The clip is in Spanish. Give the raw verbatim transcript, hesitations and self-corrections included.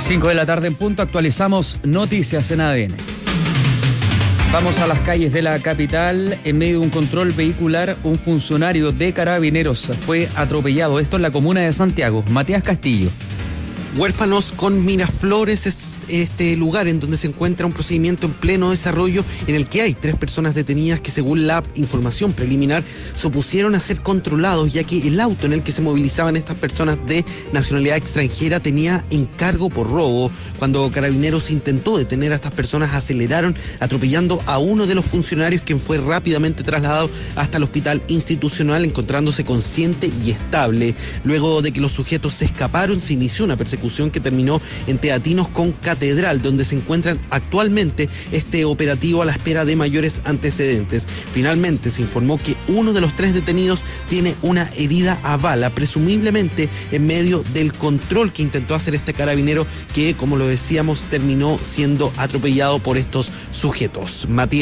cinco de la tarde en punto, actualizamos noticias en A D N. Vamos a las calles de la capital. En medio de un control vehicular, un funcionario de Carabineros fue atropellado. Esto en la comuna de Santiago. Matías Castillo. Huérfanos con Miraflores es este lugar en donde se encuentra un procedimiento en pleno desarrollo en el que hay tres personas detenidas que, según la información preliminar, se opusieron a ser controlados, ya que el auto en el que se movilizaban estas personas de nacionalidad extranjera tenía encargo por robo. Cuando Carabineros intentó detener a estas personas, aceleraron, atropellando a uno de los funcionarios, quien fue rápidamente trasladado hasta el hospital institucional, encontrándose consciente y estable. Luego de que los sujetos se escaparon, se inició una persecución que terminó en Teatinos con Catedral, donde se encuentran actualmente este operativo a la espera de mayores antecedentes. Finalmente se informó que uno de los tres detenidos tiene una herida a bala, presumiblemente en medio del control que intentó hacer este carabinero que, como lo decíamos, terminó siendo atropellado por estos sujetos. Matías